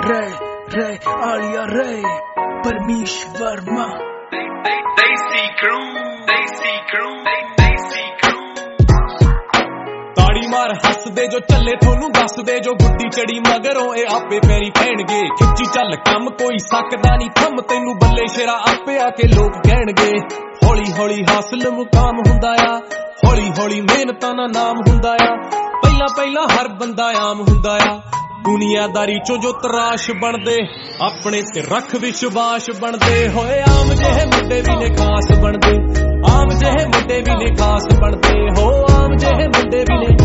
Ray, Ray, Alia Ray, Parmish Verma. Desi crew, Desi crew, Desi crew. ਤਾੜੀ ਮਾਰ ਹੱਸਦੇ ਜੋ ਚੱਲੇ ਤੁਹਾਨੂੰ ਦੱਸਦੇ ਜੋ ਗੁੱਡੀ ਚੜੀ ਮਗਰੋਂ ਇਹ ਆਪੇ ਪੈਰੀ ਪੈਣਗੇ ਖਿੱਚੀ ਚੱਲ ਕੰਮ ਕੋਈ ਸਕਦਾ ਨਹੀਂ ਥੰਮ ਤੈਨੂੰ ਬੱਲੇ ਸ਼ੇਰਾ ਆਪੇ ਆ ਕੇ ਲੋਕ ਕਹਿਣਗੇ ਹੌਲੀ ਹੌਲੀ ਹਾਸਲ ਮੁਕਾਮ ਹੁੰਦਾ ਆ ਹੌਲੀ ਹੌਲੀ ਮਿਹਨਤਾਂ ਦਾ ਨਾਮ ਹੁੰਦਾ ਆ ਪਹਿਲਾਂ ਪਹਿਲਾਂ ਹਰ ਬੰਦਾ ਆਮ ਹੁੰਦਾ ਆ ਦੁਨੀਆਦਾਰੀ ਚੋਂ ਜੋ ਤਰਾਸ਼ ਬਣਦੇ ਆਪਣੇ ਤੇ ਰੱਖ ਵਿਸ਼ਵਾਸ ਬਣਦੇ ਹੋਏ ਆਮ ਜਿਹੇ ਮੁੰਡੇ ਵੀ ਨੇ ਖਾਸ ਬਣਦੇ ਆਮ ਜਿਹੇ ਮੁੰਡੇ ਵੀ ਨੇ ਖਾਸ ਬਣਦੇ ਹੋ ਆਮ ਜਿਹੇ ਮੁੰਡੇ ਵੀ ਨੇ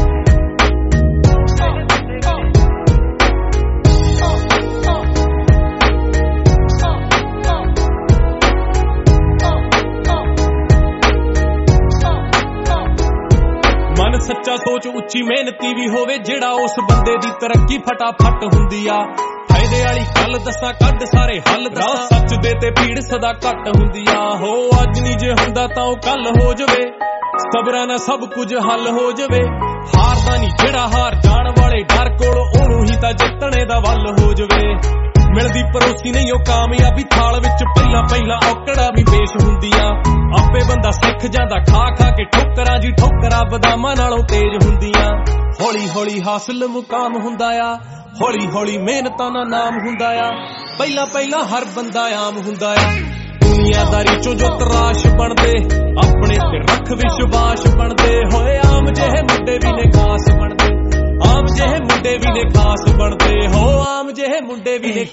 ਮਨ ਸੱਚਾ ਸੋਚ ਉੱਚੀ ਮਿਹਨਤੀ ਵੀ ਹੋਵੇ ਜਿਹੜਾ ਉਸ ਬੰਦੇ ਦੀ ਤਰੱਕੀ ਫਟਾਫਟ ਹੁੰਦੀ ਆ ਫਾਇਦੇ ਵਾਲੀ ਗੱਲ ਦੱਸਾਂ ਕੱਢ ਸਾਰੇ ਹੱਲ ਦੱਸਾਂ ਸੱਚ ਦੇ ਤੇ ਭੀੜ ਸਦਾ ਘੱਟ ਹੁੰਦੀ ਆ ਹੋ ਅੱਜ ਨਹੀਂ ਜੇ ਹੁੰਦਾ ਤਾਂ ਉਹ ਕੱਲ ਹੋ ਜਾਵੇ ਸਬਰਾਂ ਨਾਲ ਸਭ ਕੁਝ ਹੱਲ ਹੋ ਜਾਵੇ ਹਾਰਦਾ ਨਹੀਂ ਜਿਹੜਾ ਹਾਰ ਜਾਣ ਵਾਲੇ ਡਰ ਕੋਲ ਉਹਨੂੰ ਹੀ ਤਾਂ ਜਿੱਤਣੇ ਦਾ ਵੱਲ ਹੋ ਜਾਵੇ ਮਿਲਦੀ ਪਰੋਸੀ ਨਹੀਂ ਉਹ ਕਾਮਯਾਬੀ ਥਾਲ ਵਿੱਚ ਪਹਿਲਾਂ ਪਹਿਲਾਂ ਔਕੜਾ ਵੀ ਪੇਸ਼ ਹੁੰਦੀ ਆ ਆਪੇ ਬੰਦਾ ਸਿੱਖ ਜਾਂਦਾ ਖਾ ਖਾ ਕੇ ਠੋਕਰਾਂ ਜੀ ਠੋਕਰਾਂ ਬਦਾਮਾਂ ਨਾਲੋਂ ਤੇਜ਼ ਹੁੰਦੀਆਂ ਹੌਲੀ ਹੌਲੀ ਹਾਸਲ ਮੁਕਾਮ ਹੁੰਦਾ ਆ ਹੌਲੀ ਹੌਲੀ ਮਿਹਨਤਾਂ ਦਾ ਨਾਮ ਹੁੰਦਾ ਆ ਪਹਿਲਾਂ ਪਹਿਲਾਂ ਹਰ ਬੰਦਾ ਆਮ ਹੁੰਦਾ ਆ ਦੁਨੀਆਦਾਰੀ ਚੋਂ ਜੋ ਤਰਾਸ਼ ਬਣਦੇ ਆਪਣੇ ਤੇ ਰੱਖ ਵਿਸ਼ਵਾਸ ਬਣਦੇ ਹੋਏ ਆਮ ਜਿਹੇ ਮੁੰਡੇ ਵੀ ਨੇ ਖਾਸ ਬਣਦੇ ਆਮ ਜਿਹੇ ਮੁੰਡੇ ਵੀ ਨੇ ਖਾਸ ਬਣਦੇ ਹੋ ਆਮ ਜਿਹੇ ਮੁੰਡੇ ਵੀ ਨੇ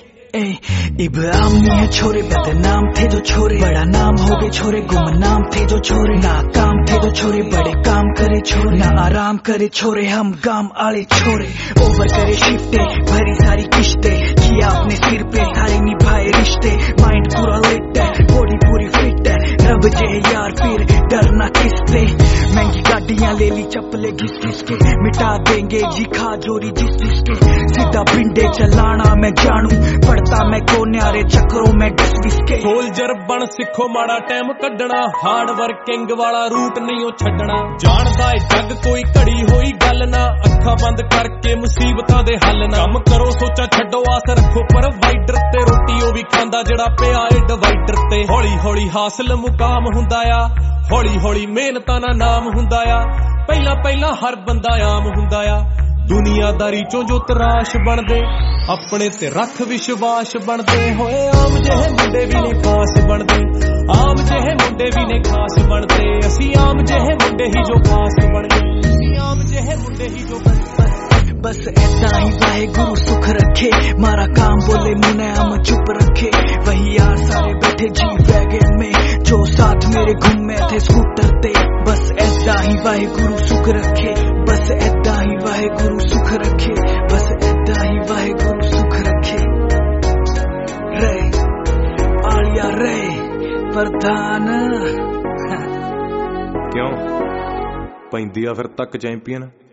इब्राहिम नहीं है छोरे बदनाम थे जो छोरे बड़ा नाम हो गए छोरे गुमनाम थे जो छोरे नाकाम थे जो छोरे बड़े काम करे छोरे ना आराम करे छोरे हम गाम आले छोरे ओवर करे शिफ्टे भरी सारी किश्ते किया अपने सिर पे सारे निभाए रिश्ते माइंड पूरा लिट है बॉडी पूरी फिट है रब जे यार फिर डरना किससे महंगी गाड़ियां ले ली चप्पले घिस घिस के मिटा देंगे जी खा जोरी जिस जिसके सीधा पिंडे चलाना मैं जानू पड़ता मैं कोन्यारे चक्रों में घिस घिस के सोल्जर बन सिखो माड़ा टाइम कढ़ना हार्ड वर्किंग वाला रूट नहीं ओ छड्डना जानदा है जग कोई घड़ी होई गल ना अखां बंद करके मुसीबतां दे हल ना काम करो सोचा छड्डो आस रखो प्रोवाइडर ते रोटी ओ भी खांदा जेड़ा पिया ए डिवाइडर ते हौली हौली हासिल मुकाम हुंदा आ हौली हौली मेहनतां दा नाम हुंदा आ ਪਹਿਲਾਂ ਪਹਿਲਾਂ ਹਰ ਬੰਦਾ ਆਮ ਹੁੰਦਾ ਆ ਦੁਨੀਆਦਾਰੀ ਚੋਂ ਜੋ ਤਰਾਸ਼ ਬਣਦੇ ਆਪਣੇ ਤੇ ਰੱਖ ਵਿਸ਼ਵਾਸ ਬਣਦੇ ਹੋਏ ਆਮ ਜਿਹੇ ਮੁੰਡੇ ਵੀ ਨੇ ਖਾਸ ਬਣਦੇ ਆਮ ਜਿਹੇ ਮੁੰਡੇ ਵੀ ਨੇ ਖਾਸ ਬਣਦੇ ਅਸੀਂ ਆਮ ਜਿਹੇ ਮੁੰਡੇ ਹੀ ਜੋ ਖਾਸ ਬਣਦੇ ਅਸੀਂ ਆਮ ਜਿਹੇ ਮੁੰਡੇ ਹੀ ਜੋ बस ऐसा ही वाहेगुरु सुख रखे मारा काम बोले मुनाम चुप रखे वही यार सारे बैठे जी वैगन में जो साथ मेरे घूमे थे स्कूटर ते बस ऐसा ही वाहेगुरु सुख रखे बस ऐसा ही वाहेगुरु सुख रखे बस ऐसा ही वाहेगुरु सुख रखे रे आलिया रे प्रधान क्यों पैंदी आ फिर तक चैंपियन